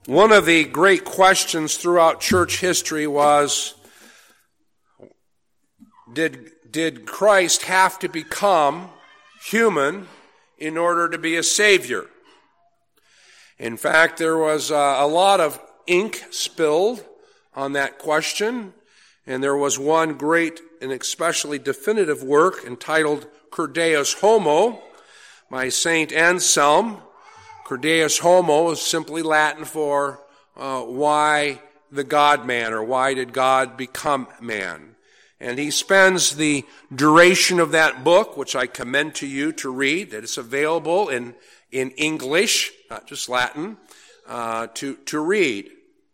One of the great questions throughout church history was, did Christ have to become human in order to be a Savior? In fact, there was a lot of ink spilled on that question, and there was one great and especially definitive work entitled Cur Deus Homo by Saint Anselm. Cur Deus Homo is simply Latin for why the God-man, or why did God become man. And he spends the duration of that book, which I commend to you to read, that it's available in English, not just Latin, to read.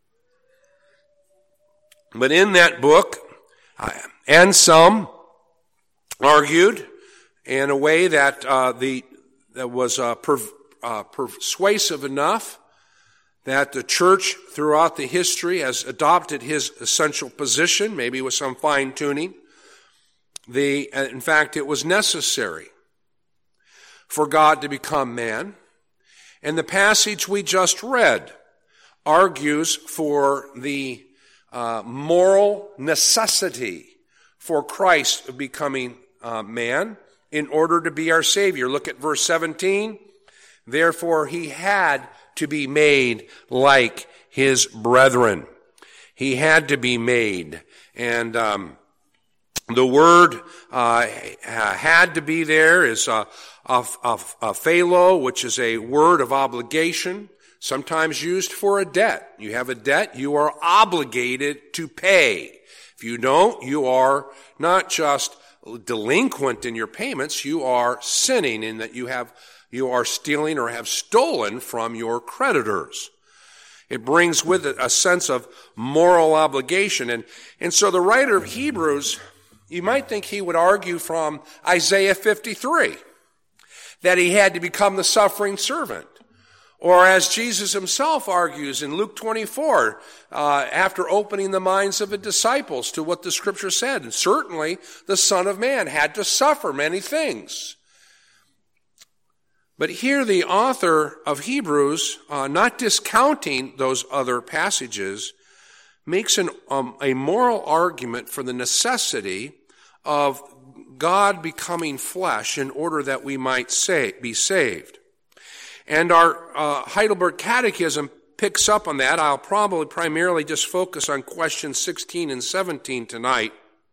But in that book, Anselm argued in a way that was persuasive enough that the church throughout the history has adopted his essential position, maybe with some fine-tuning. In fact, it was necessary for God to become man. And the passage we just read argues for the moral necessity for Christ becoming man in order to be our Savior. Look at verse 17. Therefore, he had to be made like his brethren. He had to be made. And the word had to be there is a philo, which is a word of obligation, sometimes used for a debt. You have a debt, you are obligated to pay. If you don't, you are not just delinquent in your payments, you are sinning in that you are stealing or have stolen from your creditors. It brings with it a sense of moral obligation. And so the writer of Hebrews, you might think he would argue from Isaiah 53, that he had to become the suffering servant. Or as Jesus himself argues in Luke 24, after opening the minds of the disciples to what the scripture said. And certainly the Son of Man had to suffer many things. But here the author of Hebrews, not discounting those other passages, makes a moral argument for the necessity of God becoming flesh in order that we might be saved. And our Heidelberg Catechism picks up on that. I'll probably primarily just focus on questions 16 and 17 tonight.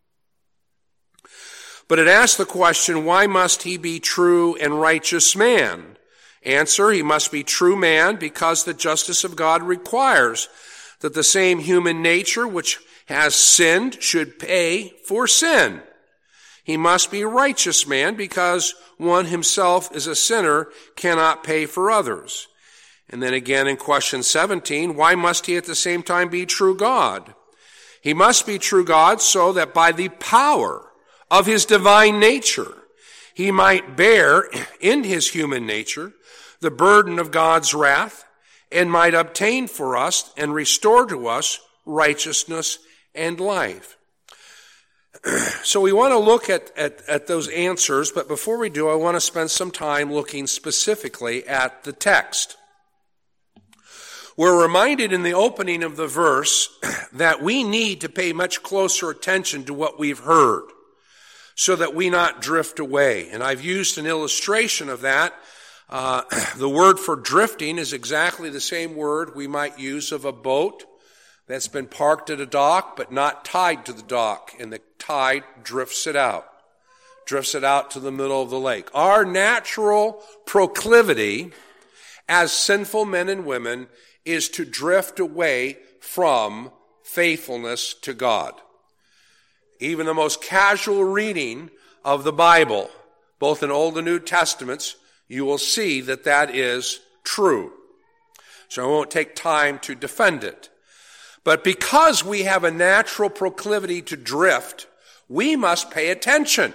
But it asks the question, why must he be true and righteous man? Answer, he must be true man because the justice of God requires that the same human nature which has sinned should pay for sin. He must be righteous man because one himself is a sinner, cannot pay for others. And then again in question 17, why must he at the same time be true God? He must be true God so that by the power of his divine nature, he might bear in his human nature the burden of God's wrath and might obtain for us and restore to us righteousness and life. So we want to look at those answers, but before we do, I want to spend some time looking specifically at the text. We're reminded in the opening of the verse that we need to pay much closer attention to what we've heard so that we not drift away. And I've used an illustration of that. The word for drifting is exactly the same word we might use of a boat that's been parked at a dock but not tied to the dock, and the tide drifts it out to the middle of the lake. Our natural proclivity as sinful men and women is to drift away from faithfulness to God. Even the most casual reading of the Bible, both in Old and New Testaments, you will see that that is true. So I won't take time to defend it. But because we have a natural proclivity to drift, we must pay attention.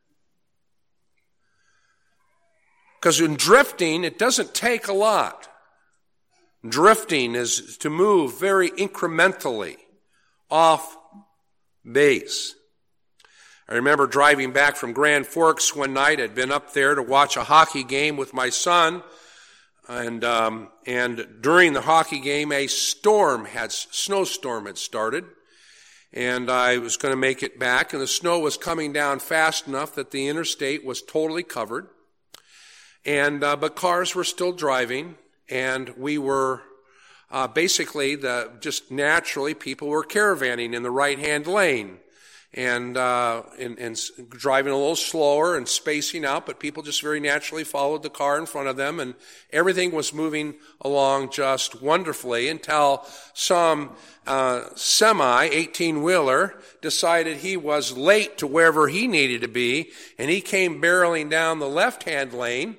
Because in drifting, it doesn't take a lot. Drifting is to move very incrementally off base. I remember driving back from Grand Forks one night. I'd been up there to watch a hockey game with my son. And during the hockey game, a snowstorm had started. And I was going to make it back, and the snow was coming down fast enough that the interstate was totally covered. And but cars were still driving, and we were basically just naturally people were caravanning in the right-hand lane, and driving a little slower and spacing out, but people just very naturally followed the car in front of them, and everything was moving along just wonderfully until some semi 18-wheeler decided he was late to wherever he needed to be, and he came barreling down the left-hand lane.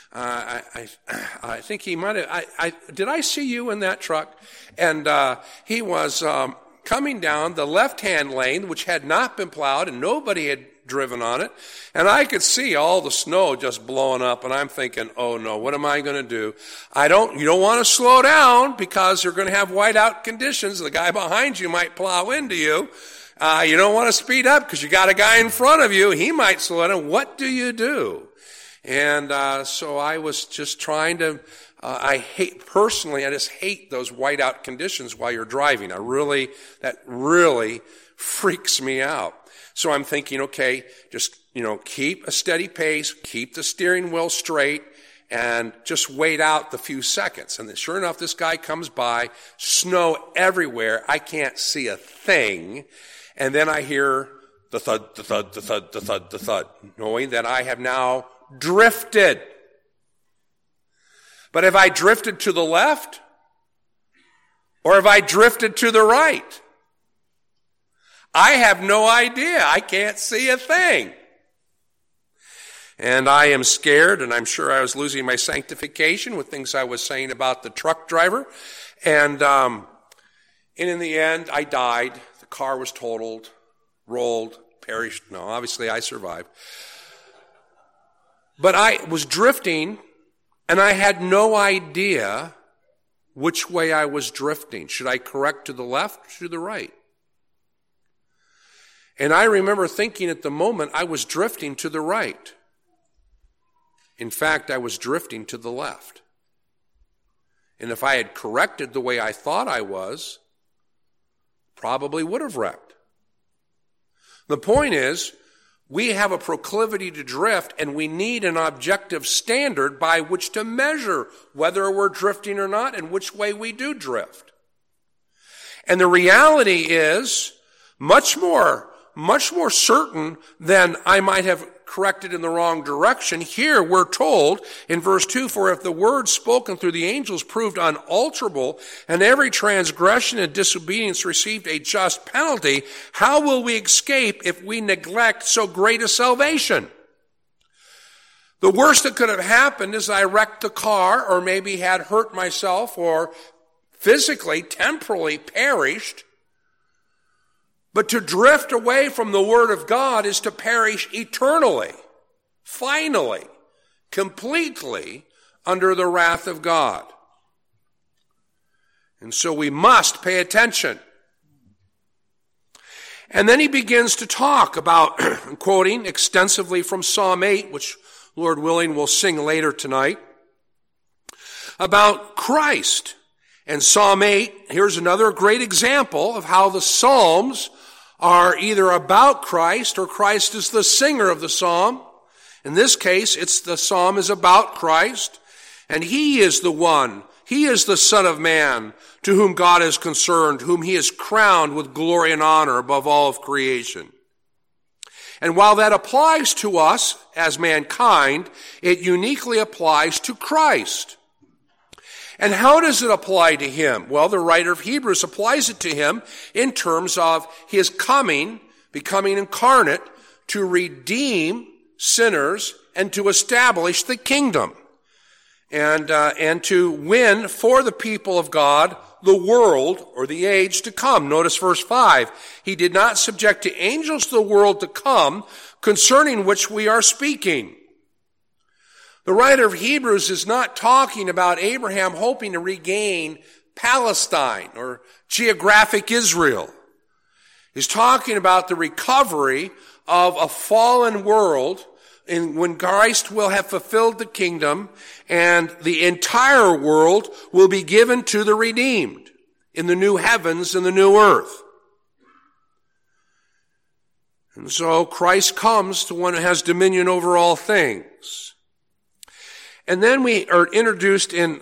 I think he might have, did I see you in that truck? And he was coming down the left-hand lane, which had not been plowed and nobody had driven on it. And I could see all the snow just blowing up, and I'm thinking, oh no, what am I going to do? You don't want to slow down because you're going to have whiteout conditions. The guy behind you might plow into you. You don't want to speed up because you got a guy in front of you. He might slow down. What do you do? And so I was just trying to, I just hate those whiteout conditions while you're driving. That really freaks me out. So I'm thinking, okay, just, keep a steady pace, keep the steering wheel straight, and just wait out the few seconds. And then sure enough, this guy comes by, snow everywhere. I can't see a thing. And then I hear the thud, the thud, the thud, the thud, the thud, knowing that I have now drifted. But have I drifted to the left? Or have I drifted to the right? I have no idea. I can't see a thing. And I am scared, and I'm sure I was losing my sanctification with things I was saying about the truck driver. And in the end, I died. The car was totaled, rolled, perished. No, obviously I survived. But I was drifting, and I had no idea which way I was drifting. Should I correct to the left or to the right? And I remember thinking at the moment I was drifting to the right. In fact, I was drifting to the left. And if I had corrected the way I thought I was, probably would have wrecked. The point is, we have a proclivity to drift, and we need an objective standard by which to measure whether we're drifting or not and which way we do drift. And the reality is much more certain than I might have corrected in the wrong direction. Here we're told in verse 2, for if the word spoken through the angels proved unalterable, and every transgression and disobedience received a just penalty, how will we escape if we neglect so great a salvation? The worst that could have happened is I wrecked the car, or maybe had hurt myself, or physically, temporally perished. But to drift away from the Word of God is to perish eternally, finally, completely under the wrath of God. And so we must pay attention. And then he begins to talk about, quoting extensively from Psalm 8, which Lord willing we'll sing later tonight, about Christ. And Psalm 8, here's another great example of how the Psalms are either about Christ or Christ is the singer of the psalm. In this case, the psalm is about Christ, and he is the one, he is the Son of Man to whom God is concerned, whom he has crowned with glory and honor above all of creation. And while that applies to us as mankind, it uniquely applies to Christ. And how does it apply to him? Well, the writer of Hebrews applies it to him in terms of his coming, becoming incarnate to redeem sinners and to establish the kingdom and to win for the people of God the world or the age to come. Notice verse 5. He did not subject to angels the world to come, concerning which we are speaking. The writer of Hebrews is not talking about Abraham hoping to regain Palestine or geographic Israel. He's talking about the recovery of a fallen world and when Christ will have fulfilled the kingdom, and the entire world will be given to the redeemed in the new heavens and the new earth. And so Christ comes to one who has dominion over all things. And then we are introduced in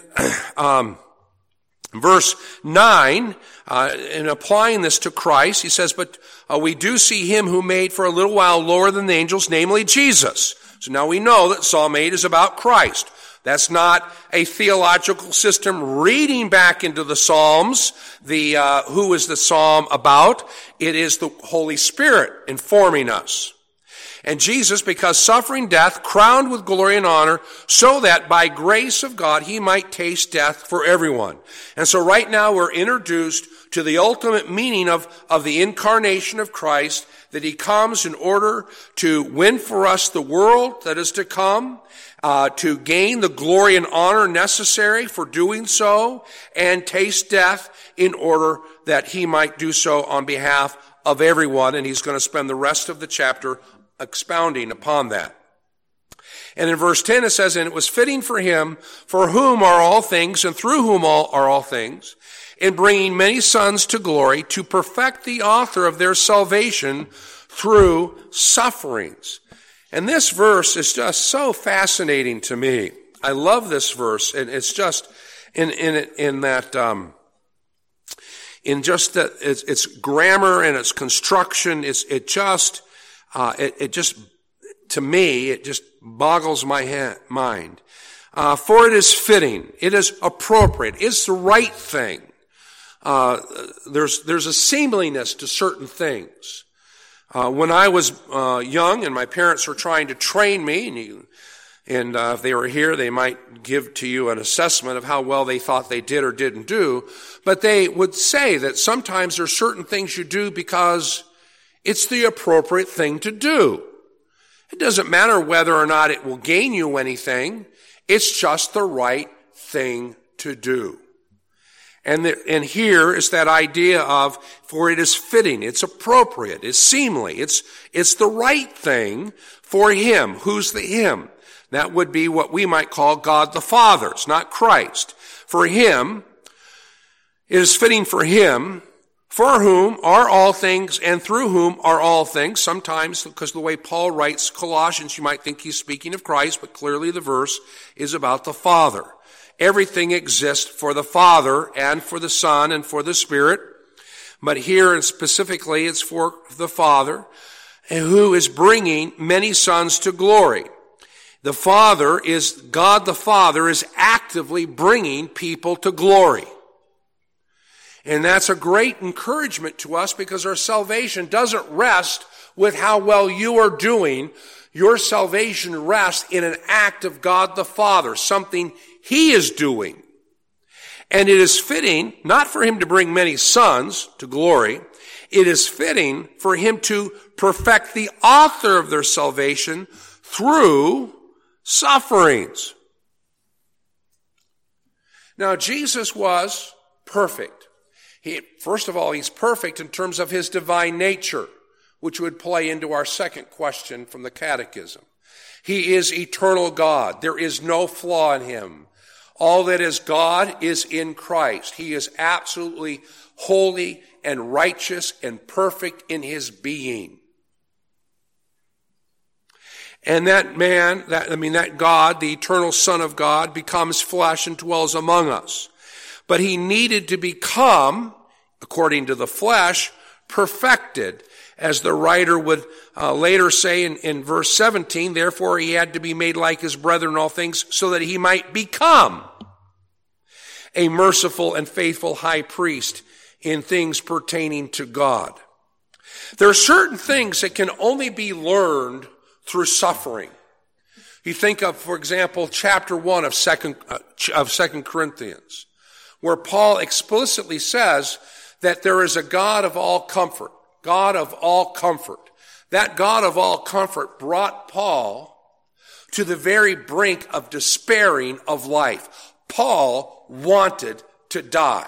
verse 9, in applying this to Christ, he says, but we do see him who made for a little while lower than the angels, namely Jesus. So now we know that Psalm 8 is about Christ. That's not a theological system reading back into the Psalms, who is the Psalm about. It is the Holy Spirit informing us. And Jesus, because suffering death, crowned with glory and honor, so that by grace of God he might taste death for everyone. And so right now we're introduced to the ultimate meaning of the incarnation of Christ, that he comes in order to win for us the world that is to come, to gain the glory and honor necessary for doing so, and taste death in order that he might do so on behalf of everyone. And he's going to spend the rest of the chapter expounding upon that. And in verse 10 it says, and it was fitting for him, for whom are all things, and through whom are all things, in bringing many sons to glory, to perfect the author of their salvation through sufferings. And this verse is just so fascinating to me. I love this verse, and it's just in just that its grammar and its construction. It just to me, it just boggles my mind. For it is fitting, it is appropriate, it's the right thing. There's a seemliness to certain things. When I was young and my parents were trying to train me, and if they were here, they might give to you an assessment of how well they thought they did or didn't do. But they would say that sometimes there are certain things you do because it's the appropriate thing to do. It doesn't matter whether or not it will gain you anything. It's just the right thing to do. And here is that idea of, for it is fitting, it's appropriate, it's seemly, it's the right thing for him. Who's the him? That would be what we might call God the Father. It's not Christ. For him, it is fitting for him, for whom are all things and through whom are all things. Sometimes, because the way Paul writes Colossians, you might think he's speaking of Christ, but clearly the verse is about the Father. Everything exists for the Father and for the Son and for the Spirit. But here and specifically it's for the Father, who is bringing many sons to glory. The Father is, God the Father is actively bringing people to glory. And that's a great encouragement to us, because our salvation doesn't rest with how well you are doing. Your salvation rests in an act of God the Father, something he is doing. And it is fitting, not for him to bring many sons to glory, it is fitting for him to perfect the author of their salvation through sufferings. Now, Jesus was perfect. First of all, he's perfect in terms of his divine nature, which would play into our second question from the Catechism. He is eternal God. There is no flaw in him. All that is God is in Christ. He is absolutely holy and righteous and perfect in his being. And that man, that God, the eternal Son of God, becomes flesh and dwells among us. But he needed to become, according to the flesh, perfected. As the writer would later say in verse 17, therefore he had to be made like his brethren in all things, so that he might become a merciful and faithful high priest in things pertaining to God. There are certain things that can only be learned through suffering. You think of, for example, chapter 1 of 2 Corinthians, where Paul explicitly says that there is a God of all comfort. God of all comfort. That God of all comfort brought Paul to the very brink of despairing of life. Paul wanted to die.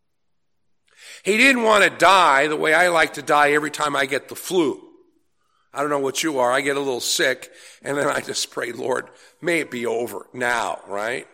He didn't want to die the way I like to die every time I get the flu. I don't know what you are. I get a little sick, and then I just pray, Lord, may it be over now, right?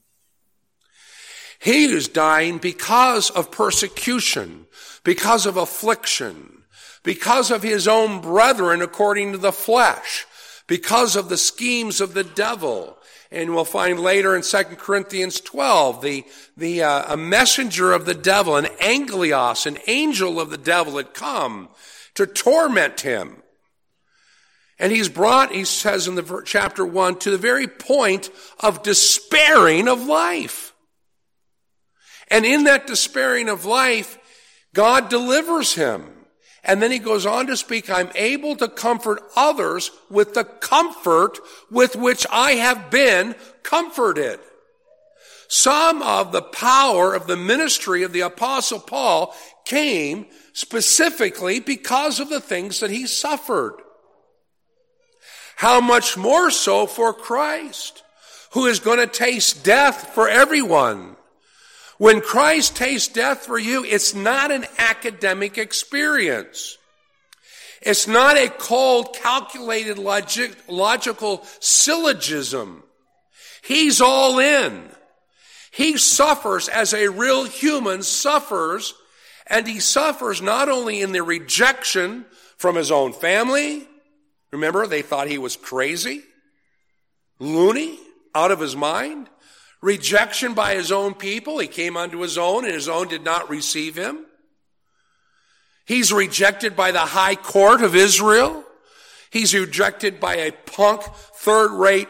He is dying because of persecution, because of affliction, because of his own brethren according to the flesh, because of the schemes of the devil. And we'll find later in 2 Corinthians 12, a messenger of the devil, an anglios, an angel of the devil had come to torment him. And he's brought, he says in the chapter 1, to the very point of despairing of life. And in that despairing of life, God delivers him. And then he goes on to speak, I'm able to comfort others with the comfort with which I have been comforted. Some of the power of the ministry of the Apostle Paul came specifically because of the things that he suffered. How much more so for Christ, who is going to taste death for everyone. When Christ tastes death for you, it's not an academic experience. It's not a cold, calculated, logical syllogism. He's all in. He suffers as a real human suffers, and he suffers not only in the rejection from his own family. Remember, they thought he was crazy, loony, out of his mind. Rejection by his own people. He came unto his own, and his own did not receive him. He's rejected by the high court of Israel. He's rejected by a punk, third-rate,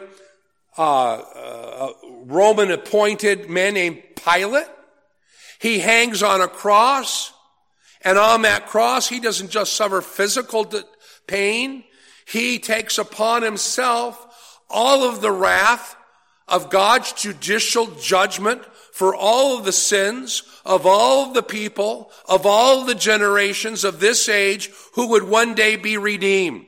Roman-appointed man named Pilate. He hangs on a cross, and on that cross, he doesn't just suffer physical pain. He takes upon himself all of the wrath of God's judicial judgment for all of the sins of all of the people, of all of the generations of this age who would one day be redeemed.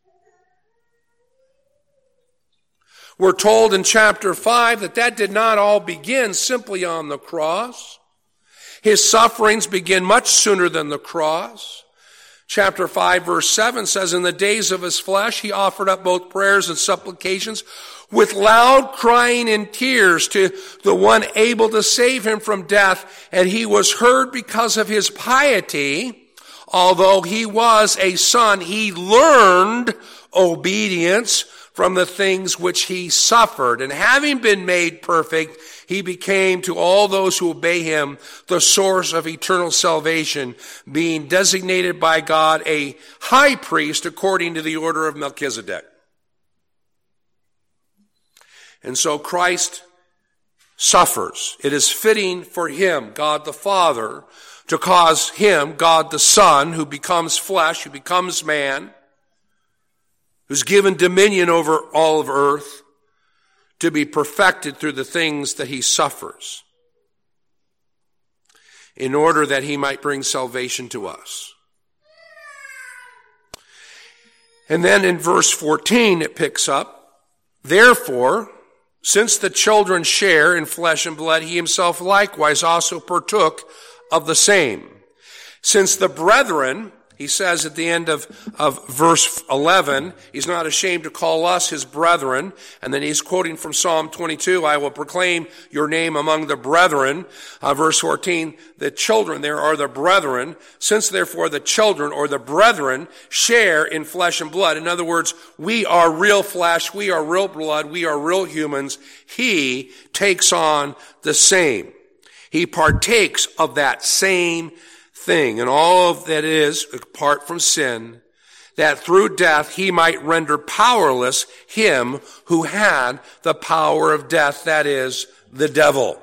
We're told in chapter 5 that did not all begin simply on the cross. His sufferings begin much sooner than the cross. Chapter 5 verse 7 says, in the days of his flesh, he offered up both prayers and supplications with loud crying and tears to the one able to save him from death. And he was heard because of his piety. Although he was a son, he learned obedience from the things which he suffered. And having been made perfect, he became to all those who obey him the source of eternal salvation, being designated by God a high priest according to the order of Melchizedek. And so Christ suffers. It is fitting for him, God the Father, to cause him, God the Son, who becomes flesh, who becomes man, who's given dominion over all of earth, to be perfected through the things that he suffers, in order that he might bring salvation to us. And then in verse 14 it picks up, therefore, since the children share in flesh and blood, he himself likewise also partook of the same. Since the brethren, he says at the end of verse 11, he's not ashamed to call us his brethren. And then he's quoting from Psalm 22, I will proclaim your name among the brethren. Verse 14, the children there are the brethren. Since therefore the children or the brethren share in flesh and blood. In other words, we are real flesh, we are real blood, we are real humans. He takes on the same. He partakes of that same thing, and all of that is, apart from sin, that through death he might render powerless him who had the power of death, that is, the devil.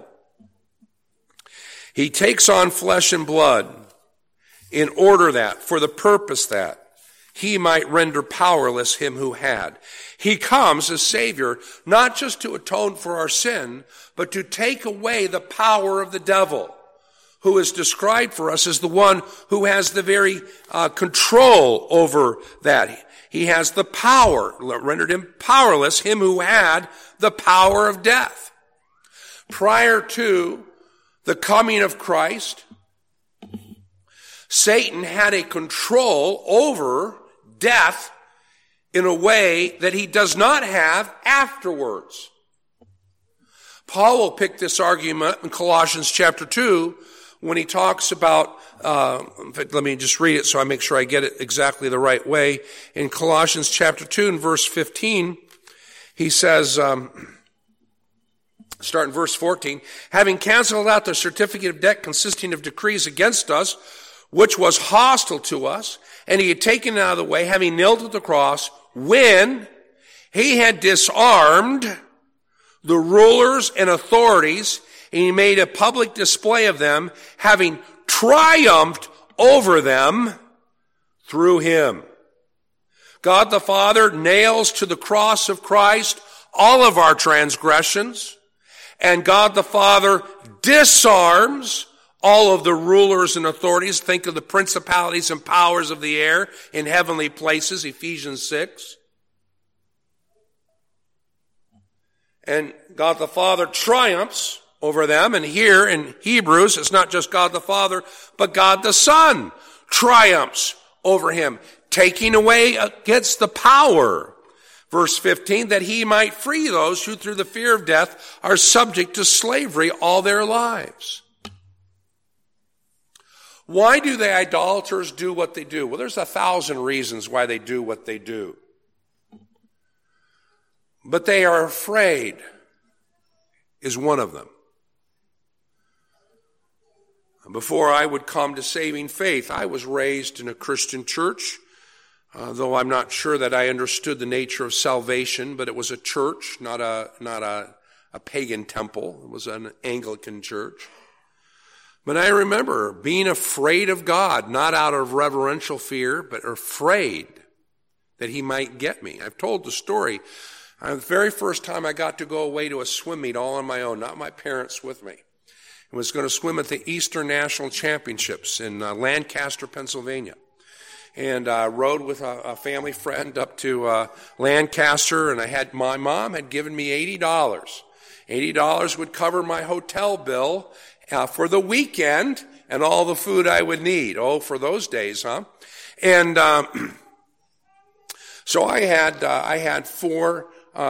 He takes on flesh and blood in order that, for the purpose that, he might render powerless him who had. He comes as Savior, not just to atone for our sin, but to take away the power of the devil, who is described for us as the one who has the very control over that. He has the power, rendered him powerless, him who had the power of death. Prior to the coming of Christ, Satan had a control over death in a way that he does not have afterwards. Paul will pick this argument in Colossians chapter 2 when he talks about, in fact, let me just read it so I make sure I get it exactly the right way. In Colossians chapter 2 and verse 15, he says, start in verse 14, having canceled out the certificate of debt consisting of decrees against us, which was hostile to us, and he had taken it out of the way, having nailed it to the cross, when he had disarmed the rulers and authorities, and he made a public display of them, having triumphed over them through him. God the Father nails to the cross of Christ all of our transgressions, and God the Father disarms all of the rulers and authorities. Think of the principalities and powers of the air in heavenly places, Ephesians 6. And God the Father triumphs over them. And here in Hebrews, it's not just God the Father, but God the Son triumphs over him, taking away against the power. Verse 15, that he might free those who through the fear of death are subject to slavery all their lives. Why do the idolaters do what they do? Well, there's 1,000 reasons why they do what they do. But they are afraid is one of them. Before I would come to saving faith, I was raised in a Christian church, though I'm not sure that I understood the nature of salvation, but it was a church, not a pagan temple. It was an Anglican church. But I remember being afraid of God, not out of reverential fear, but afraid that he might get me. I've told the story. The very first time I got to go away to a swim meet all on my own, not my parents with me. I was going to swim at the Eastern National Championships in Lancaster, Pennsylvania. And rode with a family friend up to Lancaster, and my mom had given me $80. $80 would cover my hotel bill for the weekend and all the food I would need. Oh, for those days, huh? And so I had four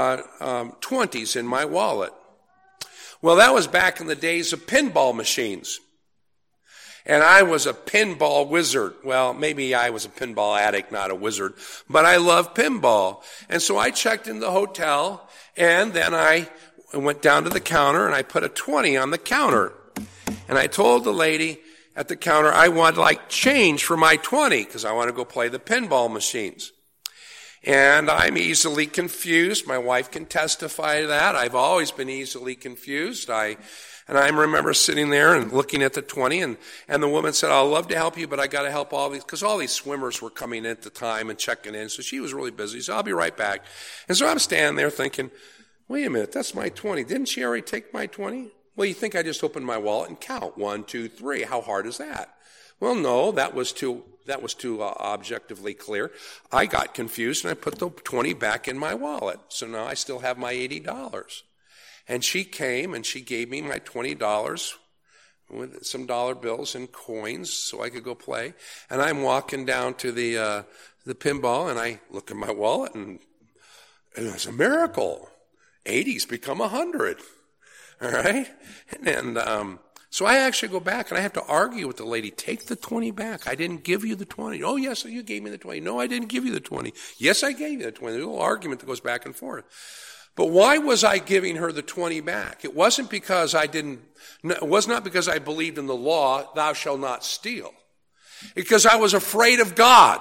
20s in my wallet. Well, that was back in the days of pinball machines. And I was a pinball wizard. Well, maybe I was a pinball addict, not a wizard, but I love pinball. And so I checked in the hotel, and then I went down to the counter, and I put a 20 on the counter. And I told the lady at the counter I want change for my 20 because I want to go play the pinball machines. And I'm easily confused. My wife can testify to that. I've always been easily confused. I remember sitting there and looking at the 20, and the woman said, I'd love to help you, but I got to help all these, because all these swimmers were coming in at the time and checking in. So she was really busy. So I'll be right back. And so I'm standing there thinking, wait a minute, that's my 20. Didn't she already take my 20? Well, you think I just opened my wallet and count 1, 2, 3. How hard is that? Well, no, that was too objectively clear. I got confused and I put the 20 back in my wallet. So now I still have my $80. And she came and she gave me my $20 with some dollar bills and coins so I could go play. And I'm walking down to the pinball, and I look in my wallet, and it's a miracle. 80's become 100. All right? And so I actually go back and I have to argue with the lady. Take the 20 back. I didn't give you the 20. Oh, yes, you gave me the 20. No, I didn't give you the 20. Yes, I gave you the 20. There's a little argument that goes back and forth. But why was I giving her the 20 back? It wasn't because it was not because I believed in the law, thou shalt not steal. Because I was afraid of God.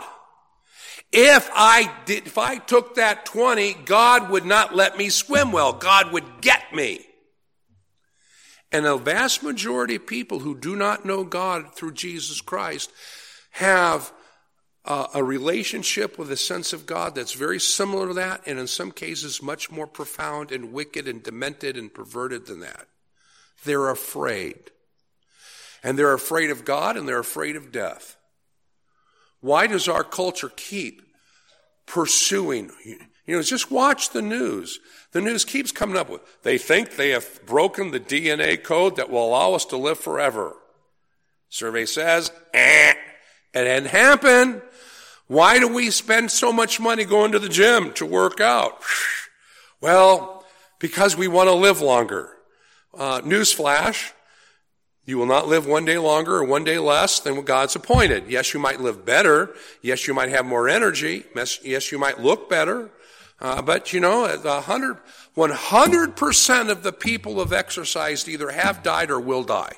If I took that 20, God would not let me swim well. God would get me. And a vast majority of people who do not know God through Jesus Christ have a relationship with a sense of God that's very similar to that, and in some cases much more profound and wicked and demented and perverted than that. They're afraid. And they're afraid of God, and they're afraid of death. Why does our culture keep pursuing? Just watch the news. The news keeps coming up with, they think they have broken the DNA code that will allow us to live forever. Survey says, it didn't happen. Why do we spend so much money going to the gym to work out? Well, because we want to live longer. Newsflash, you will not live one day longer or one day less than what God's appointed. Yes, you might live better. Yes, you might have more energy. Yes, you might look better. But 100% of the people who have exercised either have died or will die.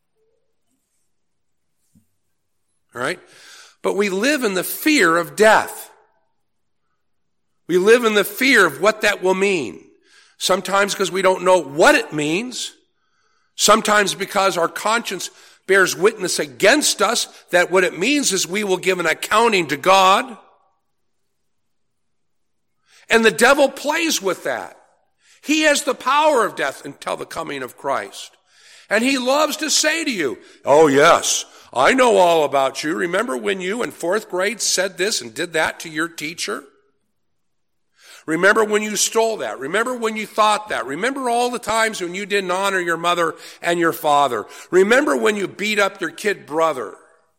All right? But we live in the fear of death. We live in the fear of what that will mean. Sometimes because we don't know what it means. Sometimes because our conscience bears witness against us that what it means is we will give an accounting to God. And the devil plays with that. He has the power of death until the coming of Christ. And he loves to say to you, oh yes, I know all about you. Remember when you in 4th grade said this and did that to your teacher? Remember when you stole that? Remember when you thought that? Remember all the times when you didn't honor your mother and your father? Remember when you beat up your kid brother?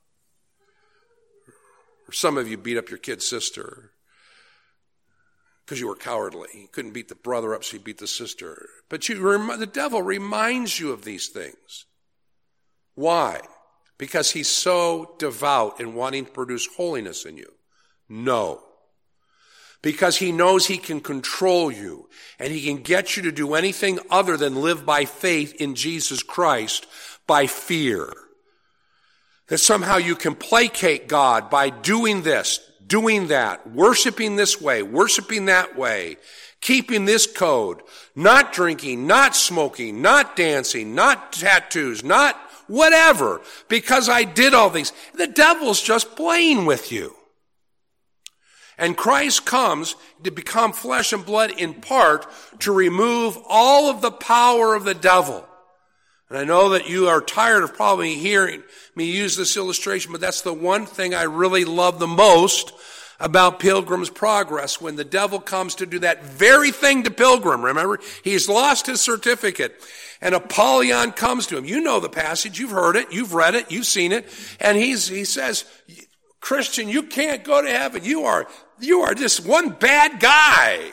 Or some of you beat up your kid sister because you were cowardly. You couldn't beat the brother up, so you beat the sister. But the devil reminds you of these things. Why? Because he's so devout in wanting to produce holiness in you? No. Because he knows he can control you and he can get you to do anything other than live by faith in Jesus Christ by fear. That somehow you can placate God by doing this, doing that, worshiping this way, worshiping that way, keeping this code, not drinking, not smoking, not dancing, not tattoos, not whatever, because I did all these. The devil's just playing with you. And Christ comes to become flesh and blood in part to remove all of the power of the devil. And I know that you are tired of probably hearing me use this illustration, but that's the one thing I really love the most about Pilgrim's Progress. When the devil comes to do that very thing to Pilgrim, remember, he's lost his certificate. And Apollyon comes to him. You know the passage. You've heard it. You've read it. You've seen it. And he says, Christian, you can't go to heaven. You are just one bad guy.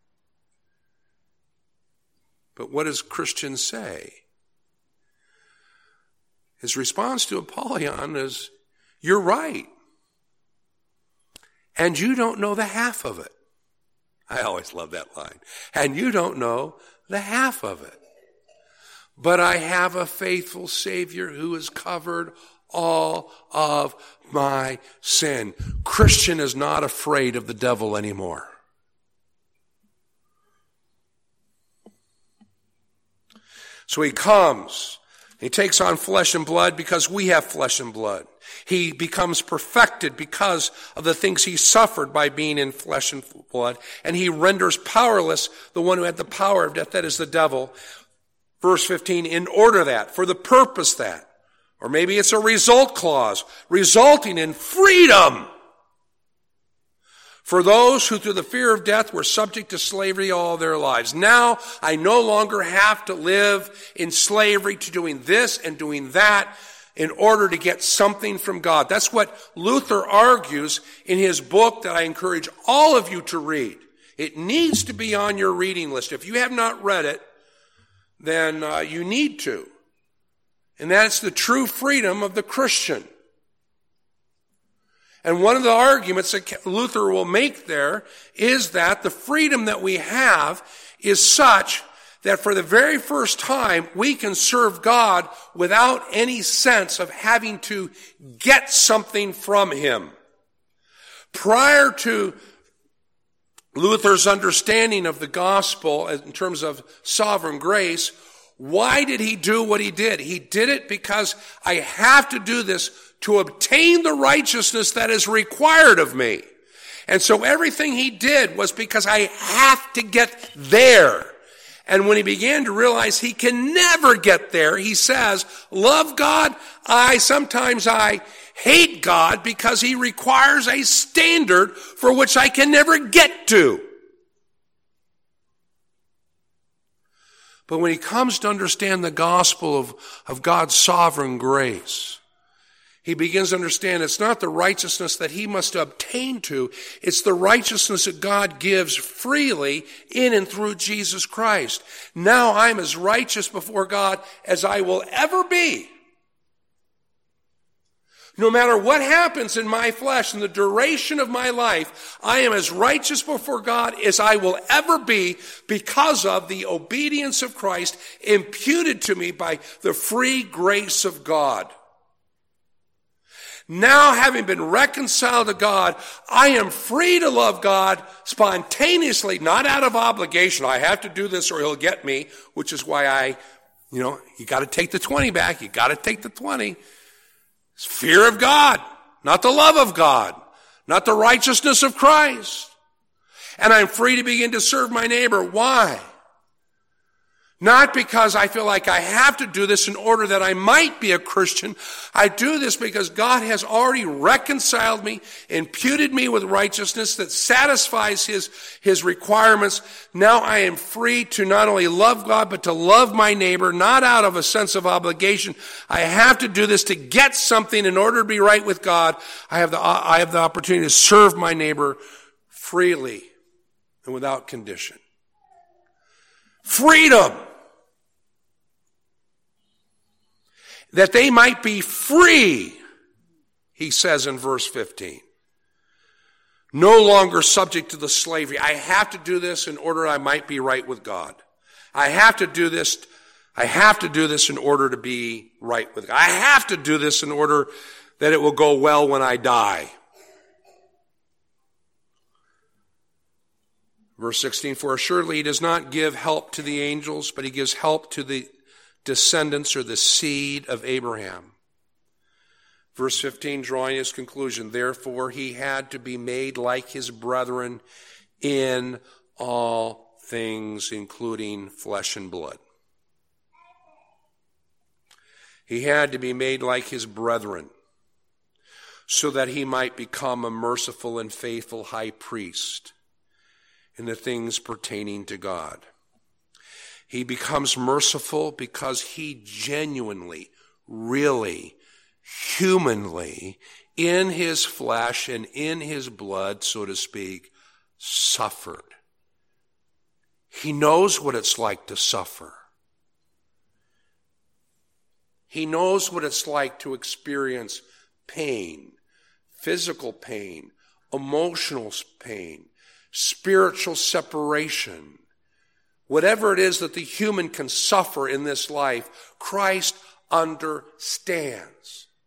But what does Christian say? His response to Apollyon is, you're right. And you don't know the half of it. I always love that line. And you don't know the half of it. But I have a faithful Savior who has covered all of my sin. Christian is not afraid of the devil anymore. So he comes. He takes on flesh and blood because we have flesh and blood. He becomes perfected because of the things he suffered by being in flesh and blood. And he renders powerless the one who had the power of death, that is the devil. Verse 15, in order that, for the purpose that, or maybe it's a result clause, resulting in freedom for those who through the fear of death were subject to slavery all their lives. Now I no longer have to live in slavery to doing this and doing that in order to get something from God. That's what Luther argues in his book that I encourage all of you to read. It needs to be on your reading list. If you have not read it, then you need to. And that's the true freedom of the Christian. And one of the arguments that Luther will make there is that the freedom that we have is such that for the very first time we can serve God without any sense of having to get something from Him. Prior to Luther's understanding of the gospel in terms of sovereign grace, why did he do what he did? He did it because I have to do this to obtain the righteousness that is required of me. And so everything he did was because I have to get there. And when he began to realize he can never get there, he says, love God, sometimes I hate God because he requires a standard for which I can never get to. But when he comes to understand the gospel of God's sovereign grace, he begins to understand it's not the righteousness that he must obtain to, it's the righteousness that God gives freely in and through Jesus Christ. Now I'm as righteous before God as I will ever be. No matter what happens in my flesh in the duration of my life, I am as righteous before God as I will ever be because of the obedience of Christ imputed to me by the free grace of God. Now, having been reconciled to God, I am free to love God spontaneously, not out of obligation. I have to do this or he'll get me, which is why you got to take the 20 back. You got to take the 20. It's fear of God, not the love of God, not the righteousness of Christ. And I'm free to begin to serve my neighbor. Why? Not because I feel like I have to do this in order that I might be a Christian. I do this because God has already reconciled me, imputed me with righteousness that satisfies his requirements. Now I am free to not only love God, but to love my neighbor, not out of a sense of obligation. I have to do this to get something in order to be right with God. I have the opportunity to serve my neighbor freely and without condition. Freedom. That they might be free, he says in verse 15. No longer subject to the slavery. I have to do this in order I might be right with God. I have to do this in order to be right with God. I have to do this in order that it will go well when I die. Verse 16, for assuredly he does not give help to the angels, but he gives help to the descendants or the seed of Abraham. Verse 15, drawing his conclusion, therefore he had to be made like his brethren in all things, including flesh and blood. He had to be made like his brethren so that he might become a merciful and faithful high priest in the things pertaining to God. He becomes merciful because he genuinely, really, humanly, in his flesh and in his blood, so to speak, suffered. He knows what it's like to suffer. He knows what it's like to experience pain, physical pain, emotional pain, spiritual separation. Whatever it is that the human can suffer in this life, Christ understands.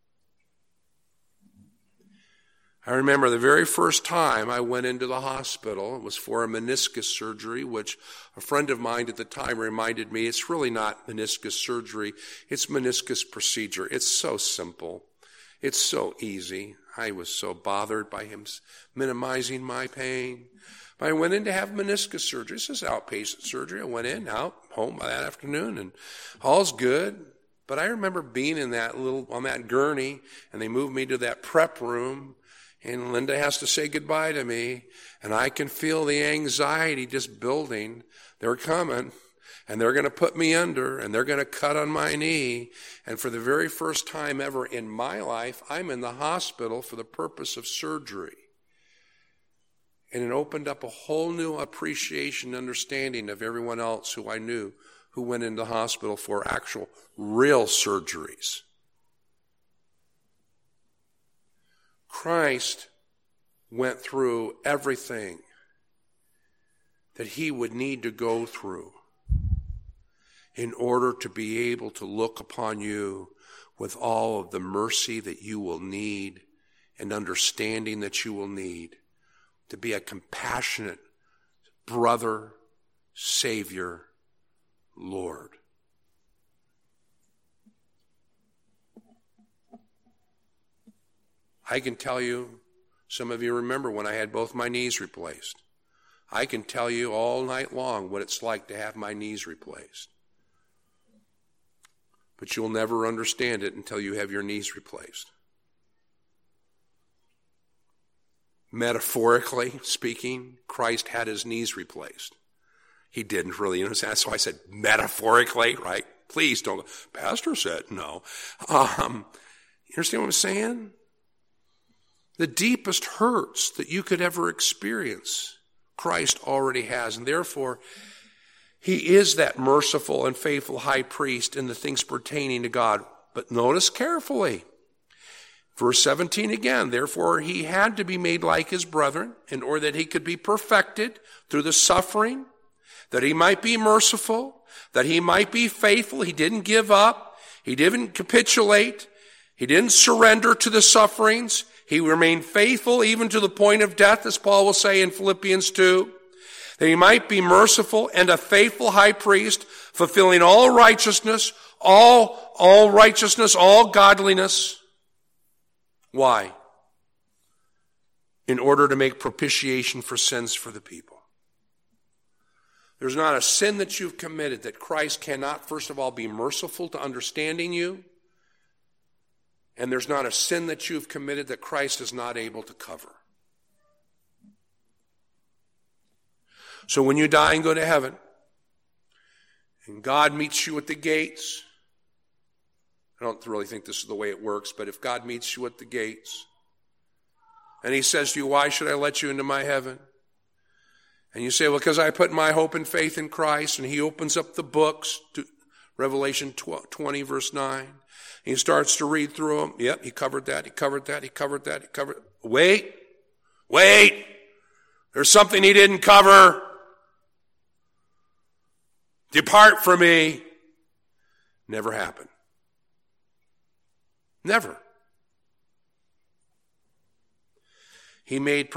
I remember the very first time I went into the hospital, it was for a meniscus surgery, which a friend of mine at the time reminded me, it's really not meniscus surgery, it's meniscus procedure. It's so simple. It's so easy. I was so bothered by him minimizing my pain. I went in to have meniscus surgery. This is outpatient surgery. I went in, out, home by that afternoon, and all's good. But I remember being on that gurney, and they moved me to that prep room, and Linda has to say goodbye to me, and I can feel the anxiety just building. They're coming, and they're going to put me under, and they're going to cut on my knee. And for the very first time ever in my life, I'm in the hospital for the purpose of surgery. And it opened up a whole new appreciation and understanding of everyone else who I knew who went into the hospital for actual real surgeries. Christ went through everything that he would need to go through in order to be able to look upon you with all of the mercy that you will need and understanding that you will need to be a compassionate brother, Savior, Lord. I can tell you, some of you remember when I had both my knees replaced. I can tell you all night long what it's like to have my knees replaced. But you'll never understand it until you have your knees replaced. Metaphorically speaking, Christ had his knees replaced. He didn't really, that's why I said metaphorically, right? Please don't. Pastor said no. You understand what I'm saying? The deepest hurts that you could ever experience, Christ already has. And therefore, he is that merciful and faithful high priest in the things pertaining to God. But notice carefully. Verse 17 again, therefore he had to be made like his brethren in order that he could be perfected through the suffering, that he might be merciful, that he might be faithful. He didn't give up. He didn't capitulate. He didn't surrender to the sufferings. He remained faithful even to the point of death, as Paul will say in Philippians 2, that he might be merciful and a faithful high priest, fulfilling all righteousness, all righteousness, all godliness. Why? In order to make propitiation for sins for the people. There's not a sin that you've committed that Christ cannot, first of all, be merciful to understanding you. And there's not a sin that you've committed that Christ is not able to cover. So when you die and go to heaven, and God meets you at the gates, I don't really think this is the way it works, but if God meets you at the gates, and he says to you, why should I let you into my heaven? And you say, well, because I put my hope and faith in Christ, and he opens up the books, to Revelation 20, verse 9. He starts to read through them. Yep, he covered that, he covered that, he covered that, he covered. Wait. There's something he didn't cover. Depart from me. Never happened. Never. He made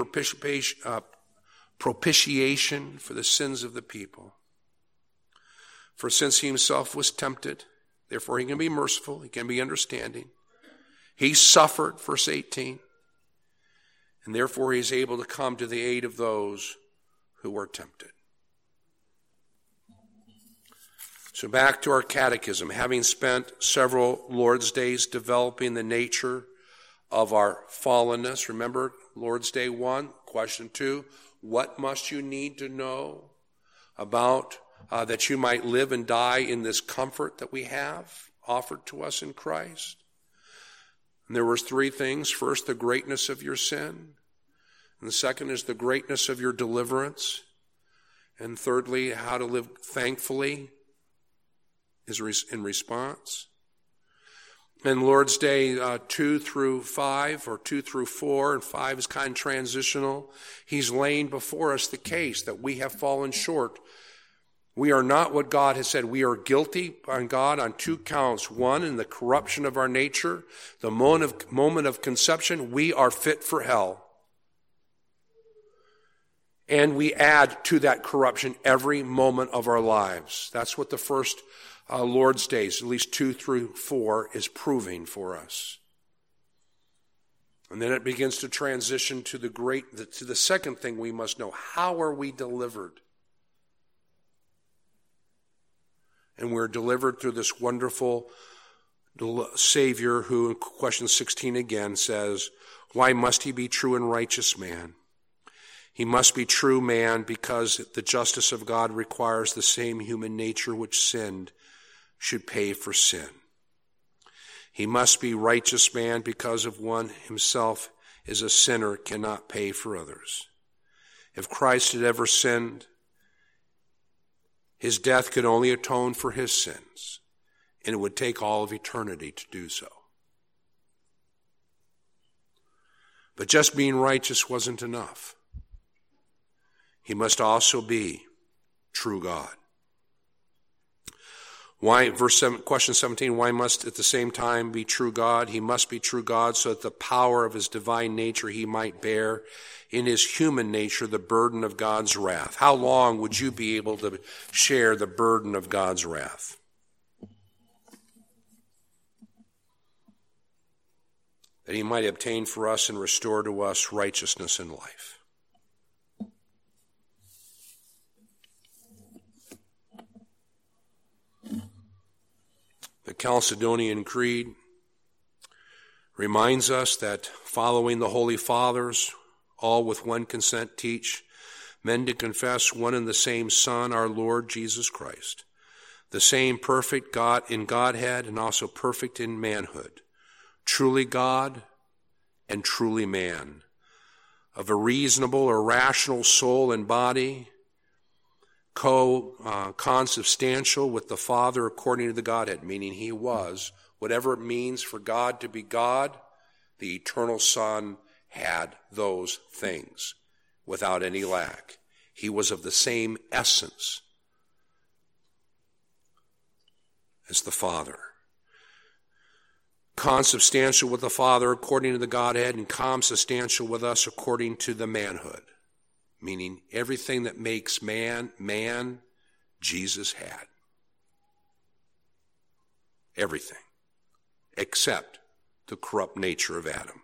propitiation for the sins of the people. For since he himself was tempted, therefore he can be merciful, he can be understanding. He suffered, verse 18, and therefore he is able to come to the aid of those who are tempted. So back to our catechism. Having spent several Lord's Days developing the nature of our fallenness, remember Lord's Day 1, question 2, what must you need to know about that you might live and die in this comfort that we have offered to us in Christ? And there was 3 things. First, the greatness of your sin. And the second is the greatness of your deliverance. And thirdly, how to live thankfully is in response. And Lord's Day 2 through 5, or 2 through 4, and 5 is kind of transitional. He's laying before us the case that we have fallen short. We are not what God has said. We are guilty on God on 2 counts. 1, in the corruption of our nature. The moment of conception, we are fit for hell. And we add to that corruption every moment of our lives. That's what the first Lord's Days, at least 2 through 4, is proving for us. And then it begins to transition to the second thing we must know. How are we delivered? And we're delivered through this wonderful Savior who, in question 16 again, says, why must he be true and righteous man? He must be true man because the justice of God requires the same human nature which sinned should pay for sin. He must be righteous man because of one himself is a sinner, cannot pay for others. If Christ had ever sinned, his death could only atone for his sins, and it would take all of eternity to do so. But just being righteous wasn't enough. He must also be true God. Why, question 17, why must at the same time be true God? He must be true God so that the power of his divine nature he might bear in his human nature the burden of God's wrath. How long would you be able to share the burden of God's wrath? That he might obtain for us and restore to us righteousness and life. The Chalcedonian Creed reminds us that following the Holy Fathers, all with one consent teach men to confess one and the same Son, our Lord Jesus Christ, the same perfect God in Godhead and also perfect in manhood, truly God and truly man, of a reasonable or rational soul and body, consubstantial with the Father according to the Godhead, meaning he was, whatever it means for God to be God, the eternal Son had those things without any lack. He was of the same essence as the Father. Consubstantial with the Father according to the Godhead, and consubstantial with us according to the manhood. Meaning everything that makes man, Jesus had. Everything. Except the corrupt nature of Adam.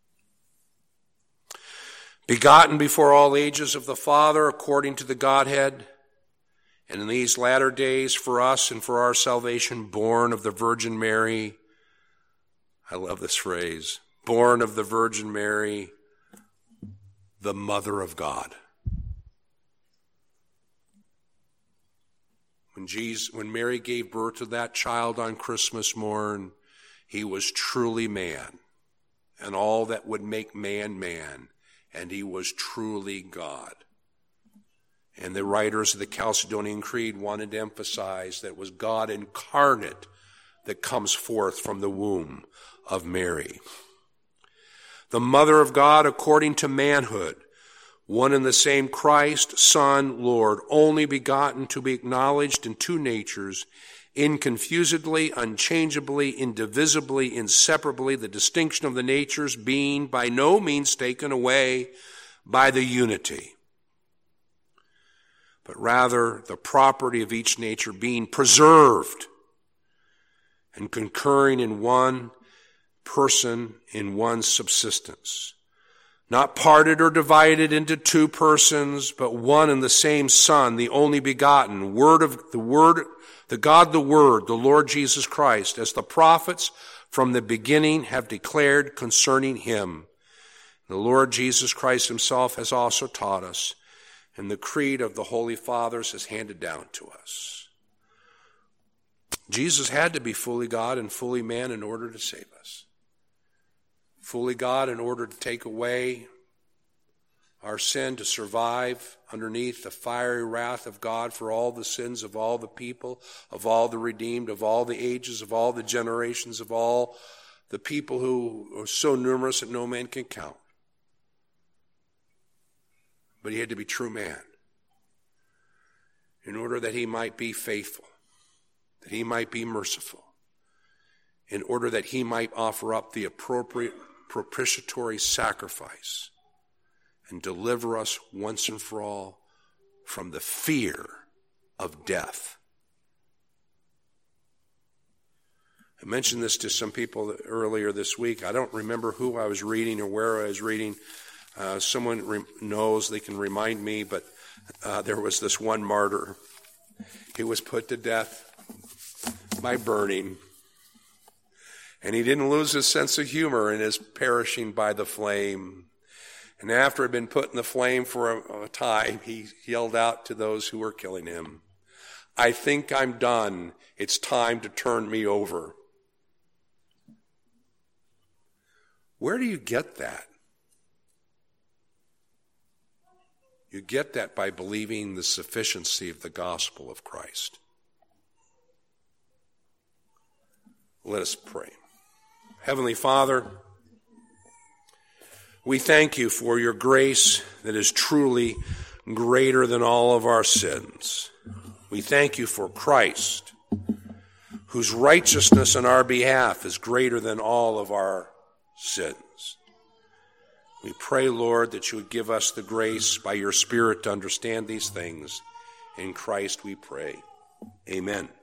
Begotten before all ages of the Father according to the Godhead, and in these latter days for us and for our salvation, born of the Virgin Mary. I love this phrase. Born of the Virgin Mary, the Mother of God. When Mary gave birth to that child on Christmas morn, he was truly man, and all that would make man, and he was truly God. And the writers of the Chalcedonian Creed wanted to emphasize that it was God incarnate that comes forth from the womb of Mary. The Mother of God according to manhood, one and the same Christ, Son, Lord, only begotten to be acknowledged in two natures, inconfusedly, unchangeably, indivisibly, inseparably, the distinction of the natures being by no means taken away by the unity, but rather the property of each nature being preserved and concurring in one person in one subsistence, not parted or divided into two persons, but one and the same Son, the only begotten, the God the Word, the Lord Jesus Christ, as the prophets from the beginning have declared concerning him. The Lord Jesus Christ himself has also taught us, and the creed of the Holy Fathers is handed down to us. Jesus had to be fully God and fully man in order to save us. Fully God in order to take away our sin, to survive underneath the fiery wrath of God for all the sins of all the people, of all the redeemed, of all the ages, of all the generations, of all the people who are so numerous that no man can count. But he had to be true man in order that he might be faithful, that he might be merciful, in order that he might offer up the appropriate propitiatory sacrifice and deliver us once and for all from the fear of death. I mentioned this to some people earlier this week. I don't remember who I was reading or where I was reading. Someone knows, they can remind me, but there was this one martyr. He was put to death by burning. And he didn't lose his sense of humor in his perishing by the flame. And after he'd been put in the flame for a time, he yelled out to those who were killing him, "I think I'm done. It's time to turn me over." Where do you get that? You get that by believing the sufficiency of the gospel of Christ. Let us pray. Heavenly Father, we thank you for your grace that is truly greater than all of our sins. We thank you for Christ, whose righteousness on our behalf is greater than all of our sins. We pray, Lord, that you would give us the grace by your Spirit to understand these things. In Christ we pray. Amen.